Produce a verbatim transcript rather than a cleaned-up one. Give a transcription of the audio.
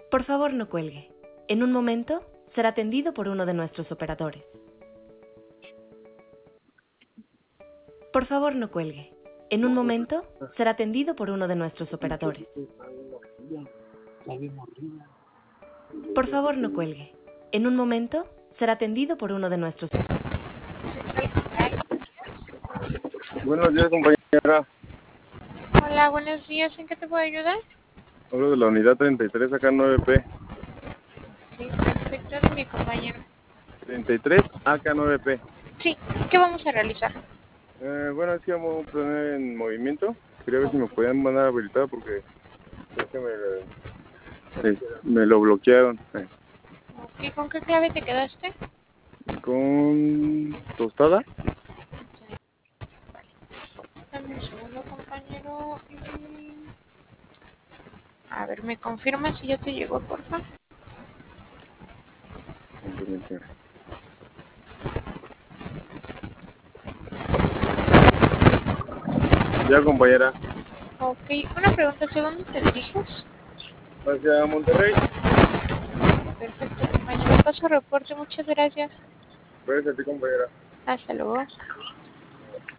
Por favor, no cuelgue. En un momento será atendido por uno de nuestros operadores. Por favor, no cuelgue. En un momento será atendido por uno de nuestros operadores. Por favor, no cuelgue. En un momento será atendido por uno de nuestros... Buenos días, compañera. Hola, buenos días. ¿En qué te puedo ayudar? Hablo de la unidad treinta y tres, acá nueve P. Sí, perfecto, es mi compañero. treinta y tres, acá nueve P. Sí, ¿qué vamos a realizar? Eh, bueno, es que vamos a poner en movimiento. Quería ver si me podían mandar habilitado porque creo que me, eh, me lo bloquearon. Eh, ¿Y con qué clave te quedaste? ¿Con tostada? Dame un segundo, compañero. A ver, ¿me confirmas si ya te llegó, porfa? Ya, compañera. Ok, una pregunta, ¿hacia dónde te diriges? Hacia Monterrey. Perfecto, compañero. Paso reporte, muchas gracias. Gracias a ti, compañera. Hasta luego.